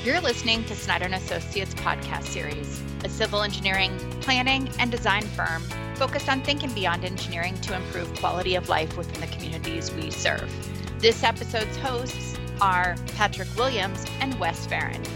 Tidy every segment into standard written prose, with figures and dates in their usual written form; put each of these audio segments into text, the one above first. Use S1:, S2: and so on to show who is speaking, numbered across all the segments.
S1: You're listening to Snyder & Associates podcast series, a civil engineering, planning, and design firm focused on thinking beyond engineering to improve quality of life within the communities we serve. This episode's hosts are Patrick Williams and Wes Farrand.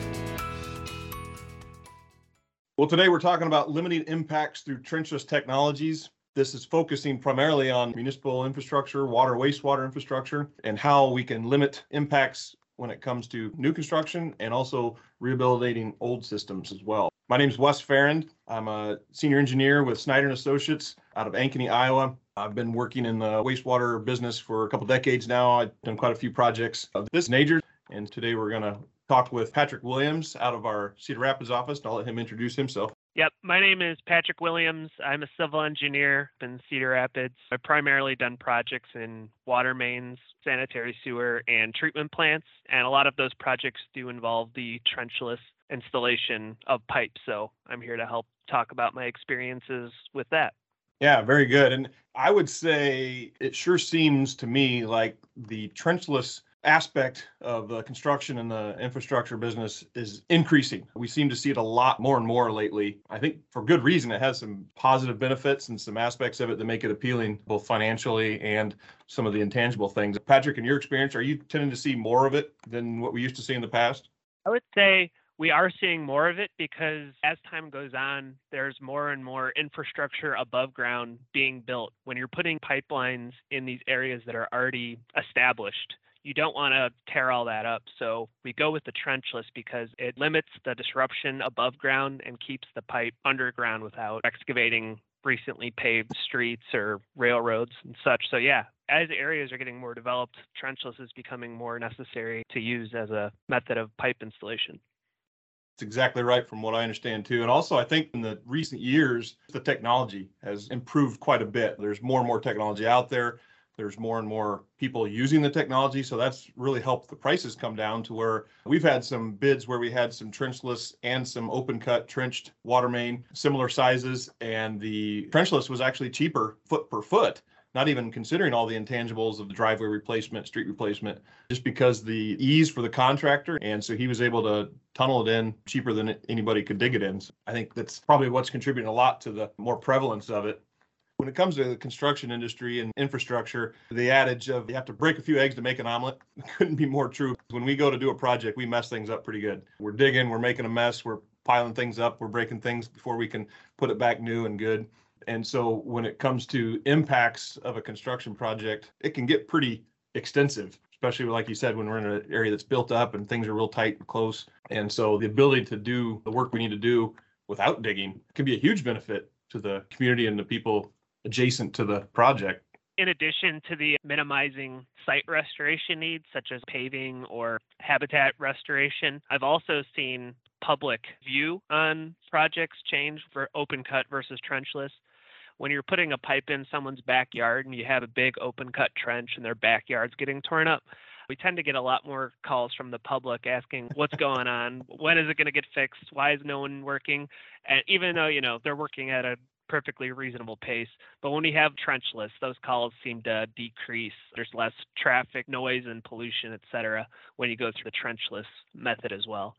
S2: Well, today we're talking about limiting impacts through trenchless technologies. This is focusing primarily on municipal infrastructure, water, wastewater infrastructure, and how we can limit impacts when it comes to new construction and also rehabilitating old systems as well. My name is Wes Farrand. I'm a senior engineer with Snyder & Associates out of Ankeny, Iowa. I've been working in the wastewater business for a couple decades now. I've done quite a few projects of this nature, and today we're going to talk with Patrick Williams out of our Cedar Rapids office, and I'll let him introduce himself.
S3: Yep, my name is Patrick Williams. I'm a civil engineer in Cedar Rapids. I've primarily done projects in water mains, sanitary sewer, and treatment plants, and a lot of those projects do involve the trenchless installation of pipes, so I'm here to help talk about my experiences with that.
S2: Yeah, very good. And I would say it sure seems to me like the trenchless aspect of the construction and the infrastructure business is increasing. We seem to see it a lot more and more lately. I think for good reason. It has some positive benefits and some aspects of it that make it appealing, both financially and some of the intangible things. Patrick, in your experience, are you tending to see more of it than what we used to see in the past?
S3: I would say we are seeing more of it because as time goes on, there's more and more infrastructure above ground being built. When you're putting pipelines in these areas that are already established, you don't want to tear all that up. So we go with the trenchless because it limits the disruption above ground and keeps the pipe underground without excavating recently paved streets or railroads and such. So yeah, as areas are getting more developed, trenchless is becoming more necessary to use as a method of pipe installation.
S2: That's exactly right from what I understand too. And also I think in the recent years, the technology has improved quite a bit. There's more and more technology out there. There's more and more people using the technology. So that's really helped the prices come down to where we've had some bids where we had some trenchless and some open cut trenched water main, similar sizes. And the trenchless was actually cheaper foot per foot, not even considering all the intangibles of the driveway replacement, street replacement, just because the ease for the contractor. And so he was able to tunnel it in cheaper than anybody could dig it in. So I think that's probably what's contributing a lot to the more prevalence of it. When it comes to the construction industry and infrastructure, the adage of you have to break a few eggs to make an omelet couldn't be more true. When we go to do a project, we mess things up pretty good. We're digging, we're making a mess, we're piling things up, we're breaking things before we can put it back new and good. And so when it comes to impacts of a construction project, it can get pretty extensive, especially like you said, when we're in an area that's built up and things are real tight and close. And so the ability to do the work we need to do without digging can be a huge benefit to the community and the people adjacent to the project.
S3: In addition to the minimizing site restoration needs, such as paving or habitat restoration, I've also seen public view on projects change for open cut versus trenchless. When you're putting a pipe in someone's backyard and you have a big open cut trench and their backyard's getting torn up, we tend to get a lot more calls from the public asking what's going on, when is it going to get fixed, why is no one working? And even though, they're working at a perfectly reasonable pace. But when we have trenchless, those calls seem to decrease. There's less traffic, noise, and pollution, et cetera, when you go through the trenchless method as well.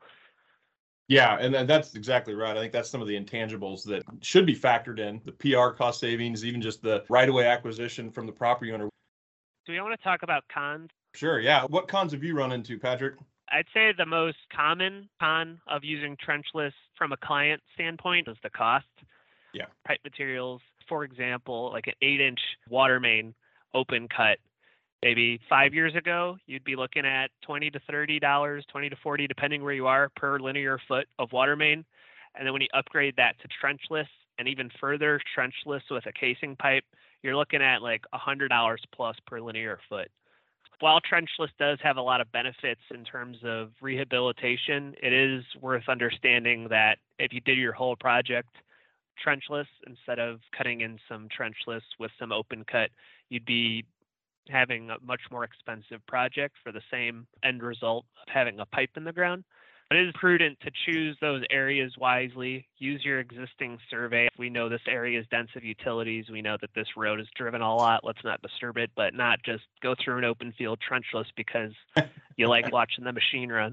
S2: Yeah, and that's exactly right. I think that's some of the intangibles that should be factored in, the PR cost savings, even just the right-of-way acquisition from the property owner.
S3: Do we want to talk about cons?
S2: Sure, yeah. What cons have you run into, Patrick?
S3: I'd say the most common con of using trenchless from a client standpoint is the cost.
S2: Yeah.
S3: Pipe materials, for example, like an 8-inch water main open cut, maybe 5 years ago, you'd be looking at $20 to $30, $20 to $40, depending where you are per linear foot of water main. And then when you upgrade that to trenchless and even further trenchless with a casing pipe, you're looking at like $100 plus per linear foot. While trenchless does have a lot of benefits in terms of rehabilitation, it is worth understanding that if you did your whole project trenchless instead of cutting in some trenchless with some open cut, you'd be having a much more expensive project for the same end result of having a pipe in the ground. It is prudent to choose those areas wisely. Use your existing survey. We know this area is dense of utilities. We know that this road is driven a lot. Let's not disturb it, but not just go through an open field trenchless because you like watching the machine run.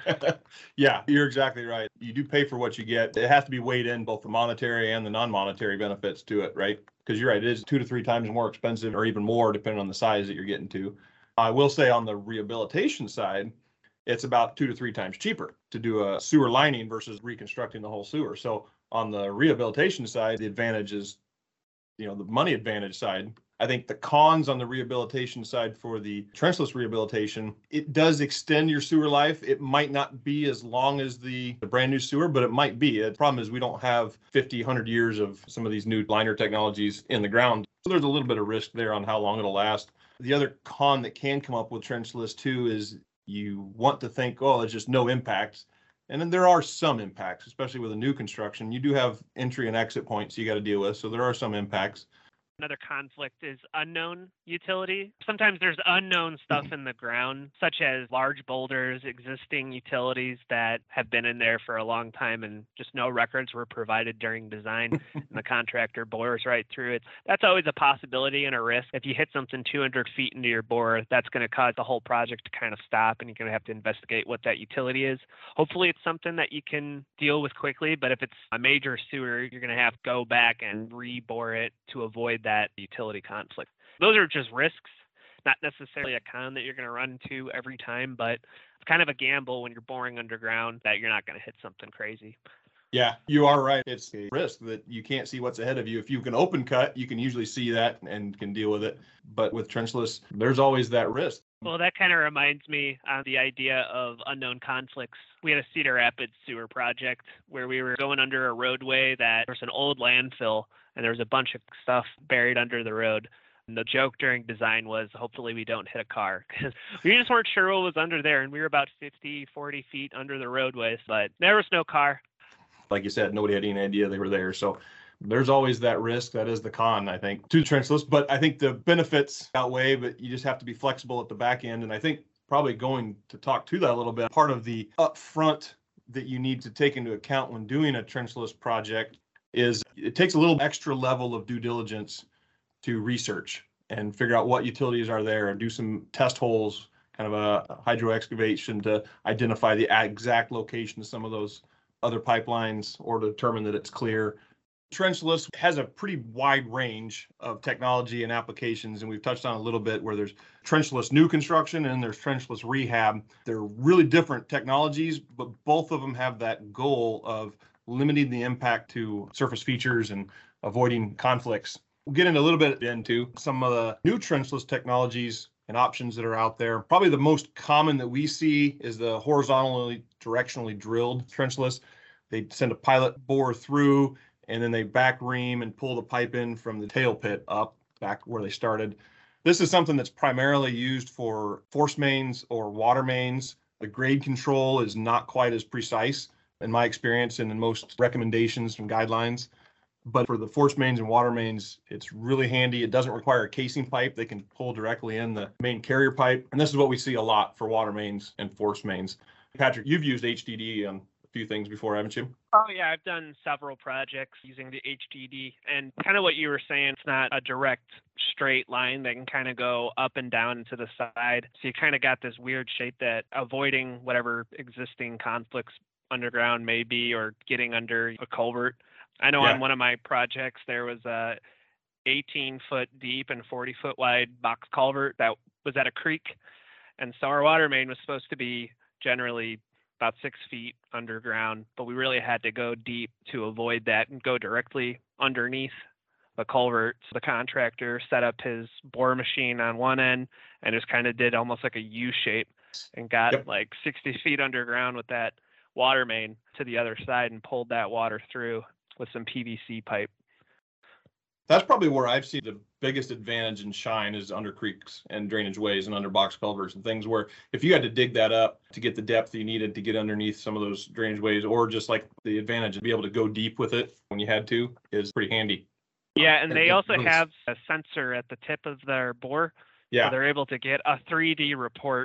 S2: Yeah, you're exactly right. You do pay for what you get. It has to be weighed in, both the monetary and the non-monetary benefits to it, right? Because you're right, it is 2 to 3 times more expensive, or even more, depending on the size that you're getting to. I will say on the rehabilitation side, it's about 2 to 3 times cheaper to do a sewer lining versus reconstructing the whole sewer. So on the rehabilitation side, the advantage is, the money advantage side. I think the cons on the rehabilitation side for the trenchless rehabilitation, it does extend your sewer life. It might not be as long as the brand new sewer, but it might be. The problem is we don't have 50, 100 years of some of these new liner technologies in the ground. So there's a little bit of risk there on how long it'll last. The other con that can come up with trenchless too is you want to think, oh, there's just no impacts. And then there are some impacts, especially with a new construction. You do have entry and exit points you got to deal with. So there are some impacts.
S3: Another conflict is unknown utility. Sometimes there's unknown stuff in the ground, such as large boulders, existing utilities that have been in there for a long time and just no records were provided during design and the contractor bores right through it. That's always a possibility and a risk. If you hit something 200 feet into your bore, that's going to cause the whole project to kind of stop and you're going to have to investigate what that utility is. Hopefully it's something that you can deal with quickly, but if it's a major sewer, you're going to have to go back and re-bore it to avoid that utility conflict. Those are just risks, not necessarily a con that you're going to run into every time, but it's kind of a gamble when you're boring underground that you're not going to hit something crazy.
S2: Yeah, you are right. It's a risk that you can't see what's ahead of you. If you can open cut, you can usually see that and can deal with it. But with trenchless, there's always that risk.
S3: Well, that kind of reminds me of the idea of unknown conflicts. We had a Cedar Rapids sewer project where we were going under a roadway that was an old landfill and there was a bunch of stuff buried under the road. And the joke during design was hopefully we don't hit a car because we just weren't sure what was under there. And we were about 50, 40 feet under the roadways, but there was no car.
S2: Like you said, nobody had any idea they were there. So there's always that risk. That is the con, I think, to trenchless. But I think the benefits outweigh, but you just have to be flexible at the back end. And I think probably going to talk to that a little bit, part of the upfront that you need to take into account when doing a trenchless project is it takes a little extra level of due diligence to research and figure out what utilities are there and do some test holes, kind of a hydro excavation to identify the exact location of some of those other pipelines or to determine that it's clear. Trenchless has a pretty wide range of technology and applications, and we've touched on a little bit where there's trenchless new construction and there's trenchless rehab. They're really different technologies, but both of them have that goal of limiting the impact to surface features and avoiding conflicts. We'll get into a little bit into some of the new trenchless technologies and options that are out there. Probably the most common that we see is the horizontally directionally drilled trenchless. They send a pilot bore through and then they back ream and pull the pipe in from the tail pit up back where they started. This is something that's primarily used for force mains or water mains. The grade control is not quite as precise in my experience and in most recommendations and guidelines. But for the force mains and water mains, it's really handy. It doesn't require a casing pipe. They can pull directly in the main carrier pipe. And this is what we see a lot for water mains and force mains. Patrick, you've used HDD on a few things before, haven't you?
S3: Oh, yeah. I've done several projects using the HDD. And kind of what you were saying, it's not a direct straight line that can kind of go up and down and to the side. So you kind of got this weird shape that avoiding whatever existing conflicts underground may be or getting under a culvert. I know on one of my projects, there was a 18-foot deep and 40-foot wide box culvert that was at a creek. And so our water main was supposed to be generally about 6 feet underground, but we really had to go deep to avoid that and go directly underneath the culvert. So the contractor set up his bore machine on one end and just kind of did almost like a U shape and got like 60 feet underground with that water main to the other side and pulled that water through with some PVC pipe.
S2: That's probably where I've seen the biggest advantage and shine is under creeks and drainage ways and under box culverts and things where if you had to dig that up to get the depth you needed to get underneath some of those drainage ways, or just like the advantage of be able to go deep with it when you had to, is pretty handy.
S3: Yeah, and they also have a sensor at the tip of their bore.
S2: Yeah.
S3: So they're able to get a 3D report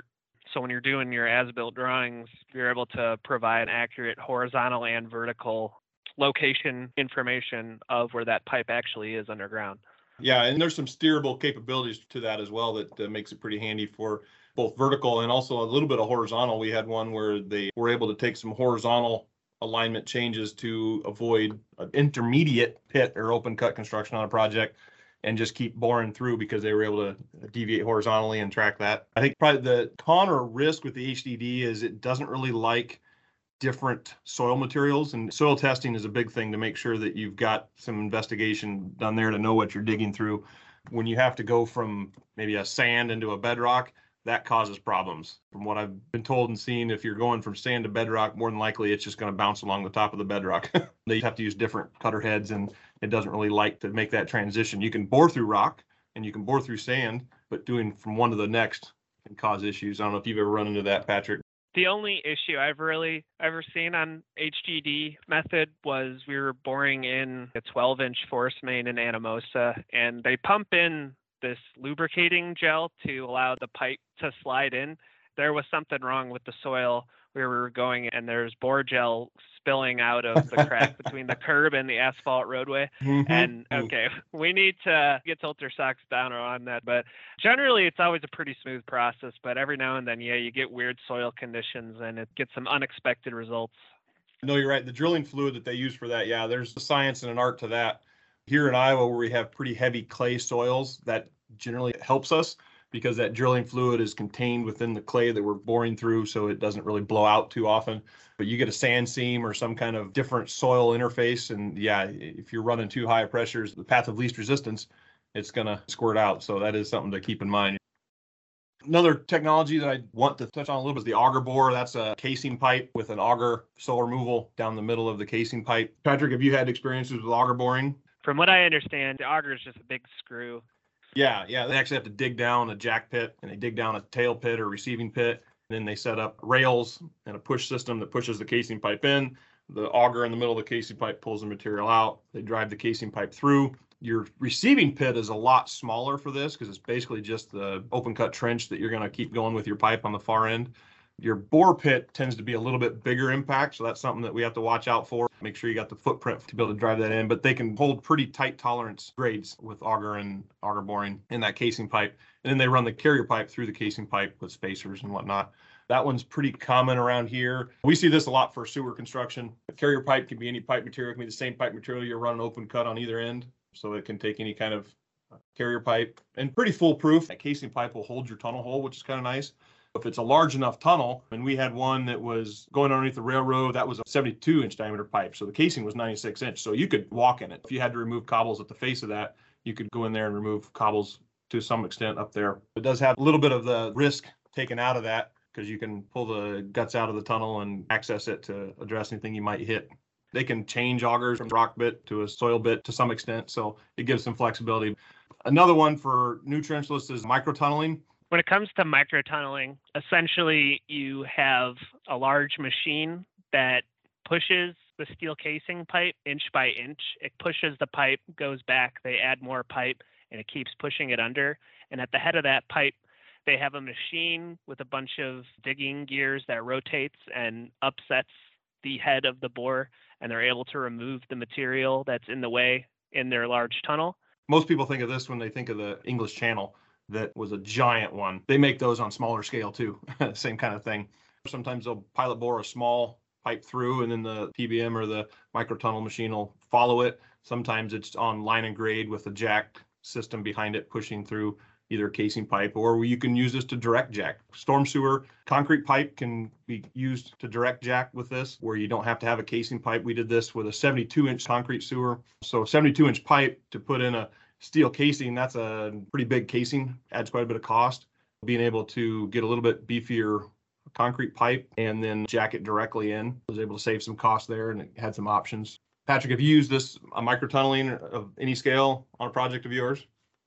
S3: So when you're doing your as-built drawings, you're able to provide accurate horizontal and vertical location information of where that pipe actually is underground.
S2: Yeah, and there's some steerable capabilities to that as well that makes it pretty handy for both vertical and also a little bit of horizontal. We had one where they were able to take some horizontal alignment changes to avoid an intermediate pit or open cut construction on a project and just keep boring through because they were able to deviate horizontally and track that. I think probably the con or risk with the HDD is it doesn't really like different soil materials, and soil testing is a big thing to make sure that you've got some investigation done there to know what you're digging through. When you have to go from maybe a sand into a bedrock, that causes problems. From what I've been told and seen, if you're going from sand to bedrock, more than likely it's just going to bounce along the top of the bedrock. They have to use different cutter heads, and it doesn't really like to make that transition. You can bore through rock and you can bore through sand, but doing from one to the next can cause issues. I don't know if you've ever run into that, Patrick.
S3: The only issue I've really ever seen on HDD method was we were boring in a 12-inch force main in Anamosa, and they pump in this lubricating gel to allow the pipe to slide in. There was something wrong with the soil where we were going, and there's bore gel spilling out of the crack between the curb and the asphalt roadway. And okay, we need to get filter socks down on that. But generally, it's always a pretty smooth process. But every now and then, yeah, you get weird soil conditions, and it gets some unexpected results.
S2: No, you're right. The drilling fluid that they use for that, yeah, there's a science and an art to that. Here in Iowa, where we have pretty heavy clay soils, that generally helps us because that drilling fluid is contained within the clay that we're boring through, so it doesn't really blow out too often. But you get a sand seam or some kind of different soil interface, and yeah, if you're running too high pressures, the path of least resistance, it's going to squirt out. So that is something to keep in mind. Another technology that I want to touch on a little bit is the auger bore. That's a casing pipe with an auger soil removal down the middle of the casing pipe. Patrick, have you had experiences with auger boring?
S3: From what I understand, the auger is just a big screw.
S2: Yeah. They actually have to dig down a jack pit, and they dig down a tail pit or receiving pit. And then they set up rails and a push system that pushes the casing pipe in. The auger in the middle of the casing pipe pulls the material out. They drive the casing pipe through. Your receiving pit is a lot smaller for this because it's basically just the open cut trench that you're going to keep going with your pipe on the far end. Your bore pit tends to be a little bit bigger impact, so that's something that we have to watch out for. Make sure you got the footprint to be able to drive that in, but they can hold pretty tight tolerance grades with auger and auger boring in that casing pipe. And then they run the carrier pipe through the casing pipe with spacers and whatnot. That one's pretty common around here. We see this a lot for sewer construction. A carrier pipe can be any pipe material. It can be the same pipe material. You're running open cut on either end, so it can take any kind of carrier pipe and pretty foolproof. That casing pipe will hold your tunnel hole, which is kind of nice. If it's a large enough tunnel, and we had one that was going underneath the railroad, that was a 72-inch diameter pipe. So the casing was 96-inch. So you could walk in it. If you had to remove cobbles at the face of that, you could go in there and remove cobbles to some extent up there. It does have a little bit of the risk taken out of that because you can pull the guts out of the tunnel and access it to address anything you might hit. They can change augers from rock bit to a soil bit to some extent. So it gives some flexibility. Another one for new trenchless is microtunneling.
S3: When it comes to microtunneling, essentially you have a large machine that pushes the steel casing pipe inch by inch. It pushes the pipe, goes back, they add more pipe, and it keeps pushing it under. And at the head of that pipe, they have a machine with a bunch of digging gears that rotates and upsets the head of the bore, and they're able to remove the material that's in the way in their large tunnel.
S2: Most people think of this when they think of the English Channel. That was a giant one. They make those on smaller scale too, same kind of thing. Sometimes they'll pilot bore a small pipe through and then the PBM or the microtunnel machine will follow it. Sometimes it's on line and grade with a jack system behind it pushing through either a casing pipe, or you can use this to direct jack. Storm sewer concrete pipe can be used to direct jack with this, where you don't have to have a casing pipe. We did this with a 72-inch concrete sewer. So 72-inch pipe to put in a steel casing, that's a pretty big casing, adds quite a bit of cost. Being able to get a little bit beefier concrete pipe and then jack it directly in, I was able to save some cost there, and it had some options. Patrick, have you used this microtunneling of any scale on a project of yours?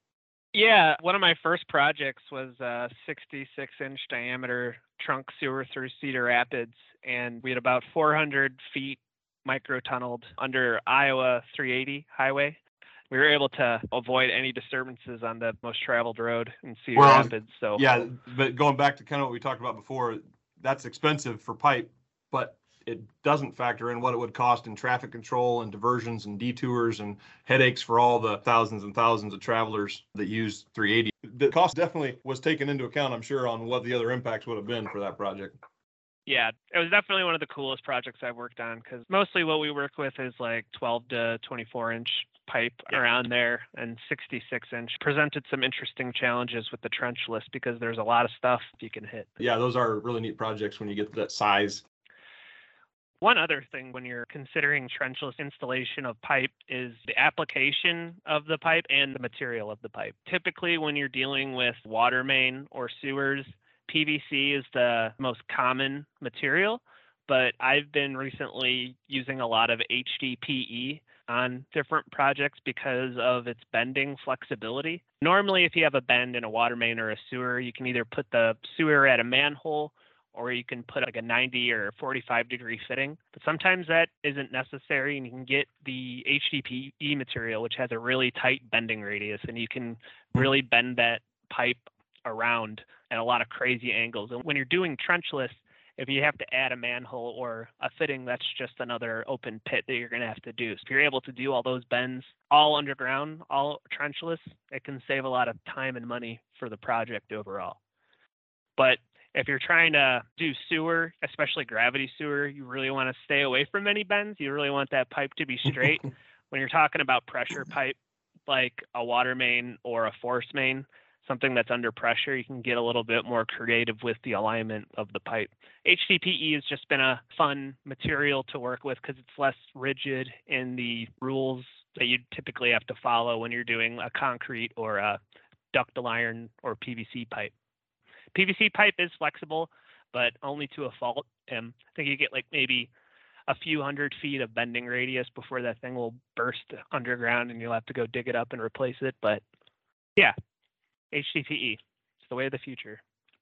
S3: Yeah, one of my first projects was a 66-inch diameter trunk sewer through Cedar Rapids, and we had about 400 feet microtunneled under Iowa 380 highway. we were able to avoid any disturbances on the most traveled road in Cedar
S2: Well,
S3: Rapids. So
S2: yeah, but going back to kind of what we talked about before, that's expensive for pipe, but it doesn't factor in what it would cost in traffic control and diversions and detours and headaches for all the thousands and thousands of travelers that use 380. The cost definitely was taken into account, I'm sure, on what the other impacts would have been for that project.
S3: yeah, it was definitely one of the coolest projects I've worked on, because mostly what we work with is like 12 to 24 inch pipe around there, and 66 inch presented some interesting challenges with the trenchless because there's a lot of stuff you can hit.
S2: Yeah, those are really neat projects when you get to that size.
S3: One other thing when you're considering trenchless installation of pipe is the application of the pipe and the material of the pipe. Typically, when you're dealing with water main or sewers, PVC is the most common material, but I've been recently using a lot of HDPE on different projects because of its bending flexibility. Normally, if you have a bend in a water main or a sewer, you can either put the sewer at a manhole or you can put like a 90 or 45 degree fitting. But sometimes that isn't necessary, and you can get the HDPE material, which has a really tight bending radius, and you can really bend that pipe around at a lot of crazy angles. And when you're doing trenchless, if you have to add a manhole or a fitting, that's just another open pit that you're going to have to do. So if you're able to do all those bends all underground, all trenchless, it can save a lot of time and money for the project overall. But if you're trying to do sewer, especially gravity sewer, you really want to stay away from any bends. You really want that pipe to be straight. When you're talking about pressure pipe, like a water main or a force main, something that's under pressure, you can get a little bit more creative with the alignment of the pipe. HDPE has just been a fun material to work with because it's less rigid in the rules that you typically have to follow when you're doing a concrete or a ductile iron or PVC pipe. PVC pipe is flexible, but only to a fault. I think you get like maybe a few hundred feet of bending radius before that thing will burst underground and you'll have to go dig it up and replace it. But yeah, HDPE, it's the way of the future.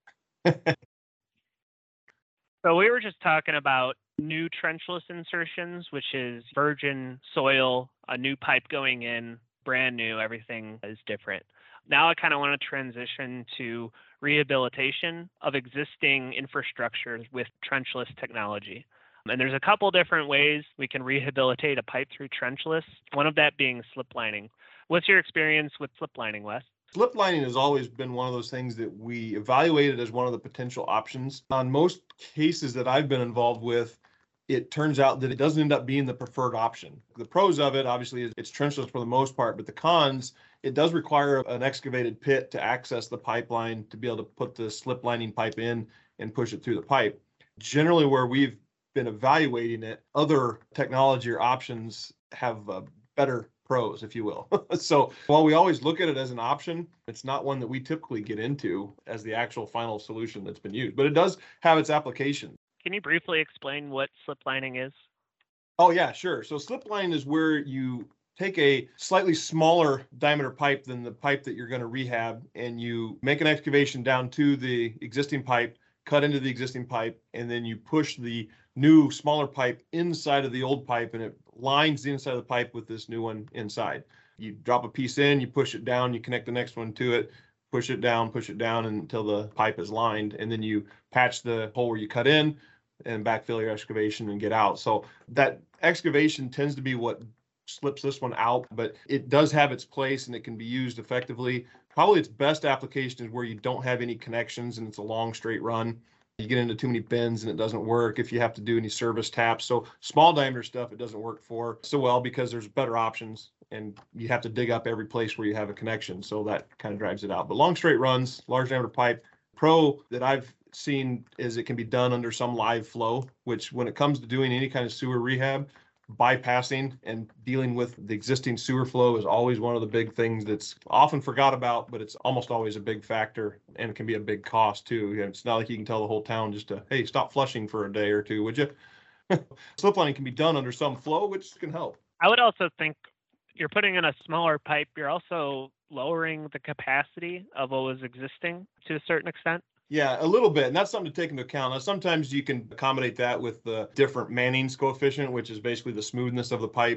S3: So we were just talking about new trenchless insertions, which is virgin soil, a new pipe going in, brand new, everything is different. Now I kind of want to transition to rehabilitation of existing infrastructures with trenchless technology. And there's a couple different ways we can rehabilitate a pipe through trenchless, one of that being slip lining. What's your experience with slip lining, Wes?
S2: Slip lining has always been one of those things that we evaluated as one of the potential options. On most cases that I've been involved with, it turns out that it doesn't end up being the preferred option. The pros of it, obviously, is it's trenchless for the most part, but the cons, it does require an excavated pit to access the pipeline to be able to put the slip lining pipe in and push it through the pipe. Generally, where we've been evaluating it, other technology or options have better pros, if you will. So while we always look at it as an option, it's not one that we typically get into as the actual final solution that's been used, but it does have its application.
S3: Can you briefly explain what slip lining is?
S2: Oh, yeah, sure. So slip lining is where you take a slightly smaller diameter pipe than the pipe that you're going to rehab, and you make an excavation down to the existing pipe, cut into the existing pipe, and then you push the new smaller pipe inside of the old pipe, and it lines the inside of the pipe with this new one inside. You drop a piece in, you push it down, you connect the next one to it, push it down until the pipe is lined, and then you patch the hole where you cut in and backfill your excavation and get out. So that excavation tends to be what slips this one out, but it does have its place and it can be used effectively. Probably its best application is where you don't have any connections and it's a long straight run. You get into too many bends and it doesn't work if you have to do any service taps. So small diameter stuff, it doesn't work for so well because there's better options and you have to dig up every place where you have a connection. So that kind of drives it out. But long straight runs, large diameter pipe, pro that I've seen is it can be done under some live flow, which when it comes to doing any kind of sewer rehab, bypassing and dealing with the existing sewer flow is always one of the big things that's often forgot about, but it's almost always a big factor and it can be a big cost too. It's not like you can tell the whole town just to, hey, stop flushing for a day or two, would you? Slip lining can be done under some flow, which can help.
S3: I would also think you're putting in a smaller pipe, you're also lowering the capacity of what was existing to a certain extent.
S2: Yeah, a little bit. And that's something to take into account. Now, sometimes you can accommodate that with the different Manning's coefficient, which is basically the smoothness of the pipe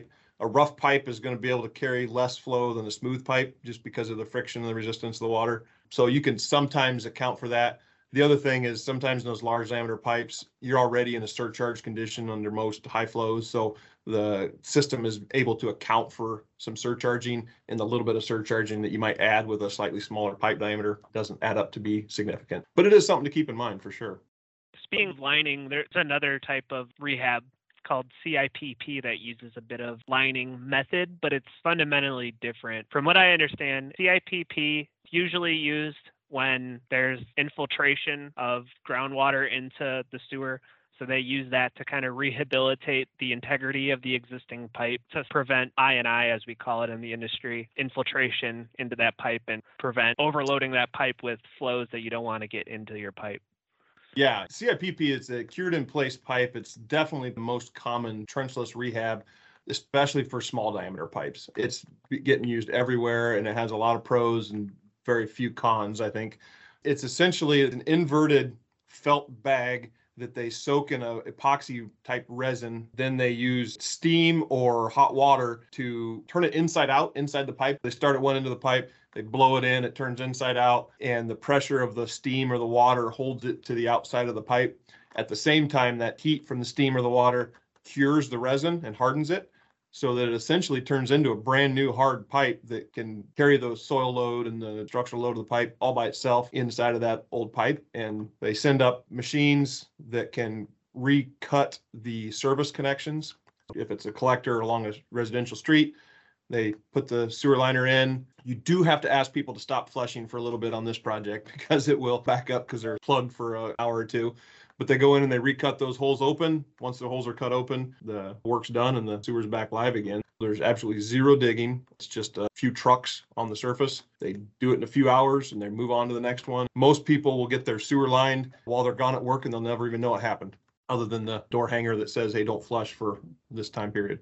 S2: A rough pipe is going to be able to carry less flow than a smooth pipe just because of the friction and the resistance of the water. So you can sometimes account for that. The other thing is sometimes in those large diameter pipes, you're already in a surcharge condition under most high flows. So the system is able to account for some surcharging, and the little bit of surcharging that you might add with a slightly smaller pipe diameter doesn't add up to be significant. But it is something to keep in mind for sure.
S3: Speaking of lining, there's another type of rehab called CIPP that uses a bit of lining method, but it's fundamentally different. From what I understand, CIPP is usually used when there's infiltration of groundwater into the sewer. So they use that to kind of rehabilitate the integrity of the existing pipe to prevent I&I, as we call it in the industry, infiltration into that pipe and prevent overloading that pipe with flows that you don't want to get into your pipe.
S2: Yeah, CIPP is a cured in place pipe. It's definitely the most common trenchless rehab, especially for small diameter pipes. It's getting used everywhere, and it has a lot of pros and very few cons, I think. It's essentially an inverted felt bag that they soak in a epoxy type resin. Then they use steam or hot water to turn it inside out inside the pipe. They start at one end of the pipe, they blow it in, it turns inside out, and the pressure of the steam or the water holds it to the outside of the pipe. At the same time, that heat from the steam or the water cures the resin and hardens it, so that it essentially turns into a brand new hard pipe that can carry the soil load and the structural load of the pipe all by itself inside of that old pipe. And they send up machines that can recut the service connections. If it's a collector along a residential street, they put the sewer liner in. You do have to ask people to stop flushing for a little bit on this project because it will back up because they're plugged for an hour or two. But they go in and they recut those holes open. Once the holes are cut open, the work's done and the sewer's back live again. There's absolutely zero digging. It's just a few trucks on the surface. They do it in a few hours and they move on to the next one. Most people will get their sewer lined while they're gone at work and they'll never even know what happened, other than the door hanger that says, hey, don't flush for this time period.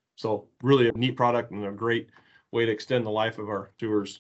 S2: So really a neat product and a great way to extend the life of our sewers.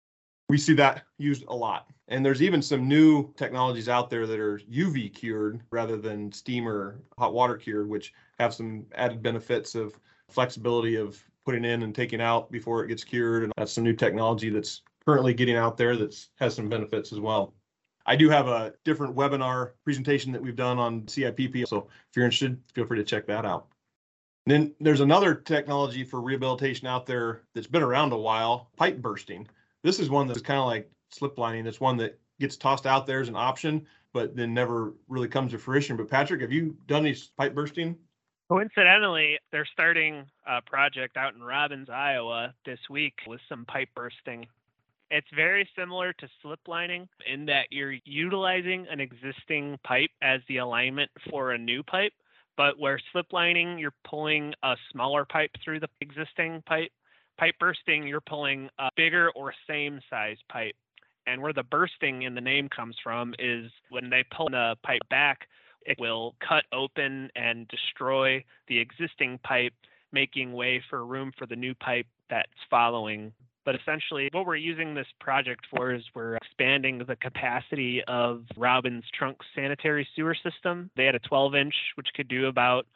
S2: We see that used a lot. And there's even some new technologies out there that are UV cured rather than steam or hot water cured, which have some added benefits of flexibility of putting in and taking out before it gets cured. And that's some new technology that's currently getting out there that has some benefits as well. I do have a different webinar presentation that we've done on CIPP. So if you're interested, feel free to check that out. And then there's another technology for rehabilitation out there that's been around a while, pipe bursting. This is one that's kind of like slip lining. It's one that gets tossed out there as an option, but then never really comes to fruition. But Patrick, have you done any pipe bursting?
S3: Coincidentally, they're starting a project out in Robbins, Iowa this week with some pipe bursting. It's very similar to slip lining in that you're utilizing an existing pipe as the alignment for a new pipe, but where slip lining, you're pulling a smaller pipe through the existing pipe. Pipe bursting, you're pulling a bigger or same size pipe. And where the bursting in the name comes from is when they pull the pipe back, it will cut open and destroy the existing pipe, making way for room for the new pipe that's following. But essentially, what we're using this project for is we're expanding the capacity of Robbins Trunk sanitary sewer system. They had a 12-inch, which could do about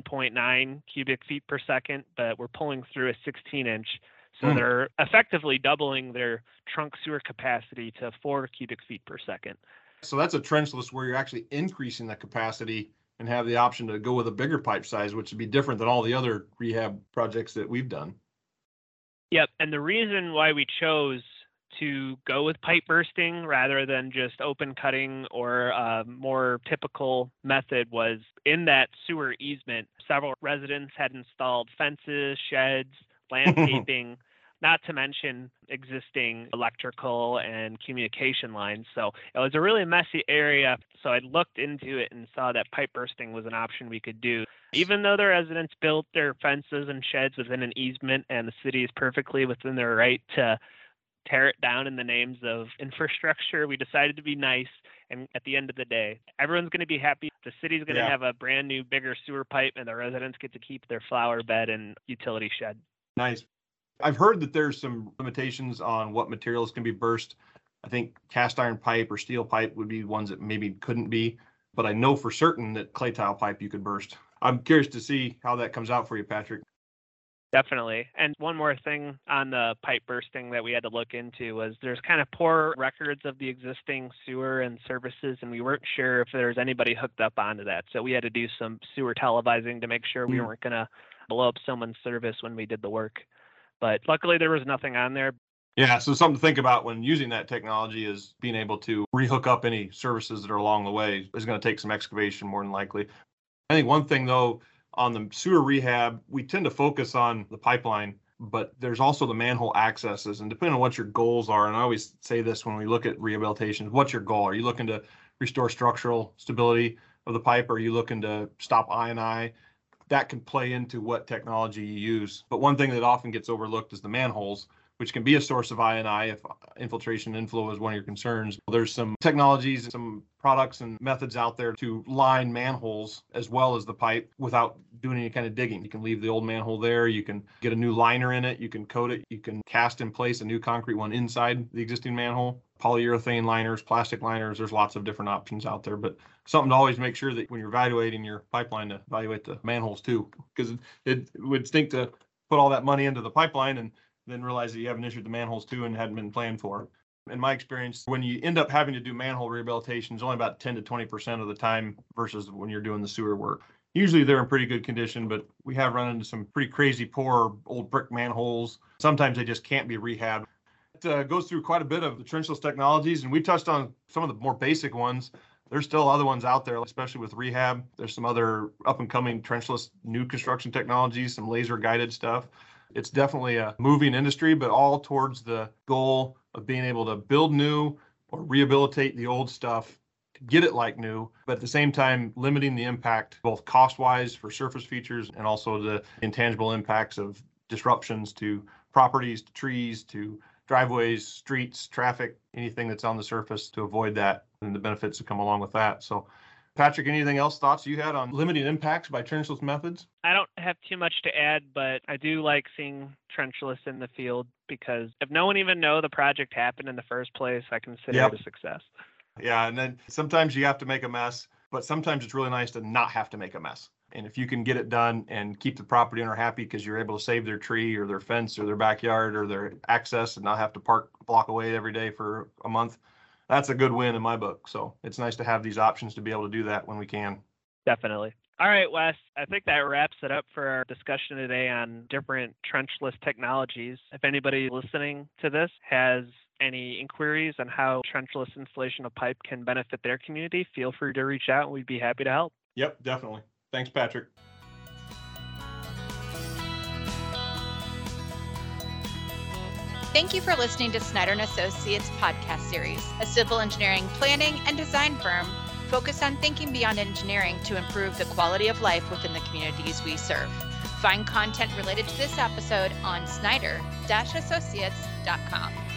S3: 1.9 cubic feet per second, but we're pulling through a 16-inch. So they're effectively doubling their trunk sewer capacity to 4 cubic feet per second.
S2: So that's a trenchless where you're actually increasing that capacity and have the option to go with a bigger pipe size, which would be different than all the other rehab projects that we've done.
S3: Yep. And the reason why we chose to go with pipe bursting rather than just open cutting or a more typical method was in that sewer easement, several residents had installed fences, sheds, landscaping, not to mention existing electrical and communication lines. So it was a really messy area. So I looked into it and saw that pipe bursting was an option we could do. Even though the residents built their fences and sheds within an easement and the city is perfectly within their right to tear it down in the names of infrastructure, we decided to be nice. And at the end of the day, everyone's going to be happy. The city's going to have a brand new, bigger sewer pipe, and the residents get to keep their flower bed and utility shed.
S2: Nice. I've heard that there's some limitations on what materials can be burst. I think cast iron pipe or steel pipe would be ones that maybe couldn't be, but I know for certain that clay tile pipe you could burst. I'm curious to see how that comes out for you, Patrick.
S3: Definitely. And one more thing on the pipe bursting that we had to look into was there's kind of poor records of the existing sewer and services, and we weren't sure if there was anybody hooked up onto that. So we had to do some sewer televising to make sure we weren't going to blow up someone's service when we did the work. But luckily there was nothing on there.
S2: Yeah, so something to think about when using that technology is being able to rehook up any services that are along the way is going to take some excavation more than likely. I think one thing though, on the sewer rehab, we tend to focus on the pipeline, but there's also the manhole accesses. And depending on what your goals are, and I always say this when we look at rehabilitation, what's your goal? Are you looking to restore structural stability of the pipe? Or are you looking to stop I&I? That can play into what technology you use. But one thing that often gets overlooked is the manholes, which can be a source of I&I if infiltration inflow is one of your concerns. There's some technologies, some products and methods out there to line manholes as well as the pipe without doing any kind of digging. You can leave the old manhole there. You can get a new liner in it. You can coat it. You can cast in place a new concrete one inside the existing manhole. Polyurethane liners, plastic liners, there's lots of different options out there, but something to always make sure that when you're evaluating your pipeline to evaluate the manholes too, because it would stink to put all that money into the pipeline and then realize that you have an issue with the manholes too and hadn't been planned for. In my experience, when you end up having to do manhole rehabilitation, it's only about 10 to 20% of the time versus when you're doing the sewer work. Usually they're in pretty good condition, but we have run into some pretty crazy poor old brick manholes. Sometimes they just can't be rehabbed. It goes through quite a bit of the trenchless technologies, and we touched on some of the more basic ones. There's still other ones out there, especially with rehab. There's some other up and coming trenchless new construction technologies, some laser guided stuff. It's definitely a moving industry, but all towards the goal of being able to build new or rehabilitate the old stuff to get it like new, but at the same time, limiting the impact, both cost-wise for surface features and also the intangible impacts of disruptions to properties, to trees, to driveways, streets, traffic, anything that's on the surface to avoid that and the benefits that come along with that. So Patrick, anything else, thoughts you had on limiting impacts by trenchless methods?
S3: I don't have too much to add, but I do like seeing trenchless in the field because if no one even know the project happened in the first place, I consider it a success.
S2: Yeah, and then sometimes you have to make a mess, but sometimes it's really nice to not have to make a mess. And if you can get it done and keep the property owner happy because you're able to save their tree or their fence or their backyard or their access and not have to park a block away every day for a month, that's a good win in my book. So it's nice to have these options to be able to do that when we can.
S3: Definitely. All right, Wes, I think that wraps it up for our discussion today on different trenchless technologies. If anybody listening to this has any inquiries on how trenchless installation of pipe can benefit their community, feel free to reach out and we'd be happy to help.
S2: Yep, definitely. Thanks, Patrick.
S1: Thank you for listening to Snyder & Associates podcast series, a civil engineering planning and design firm focused on thinking beyond engineering to improve the quality of life within the communities we serve. Find content related to this episode on snyder-associates.com.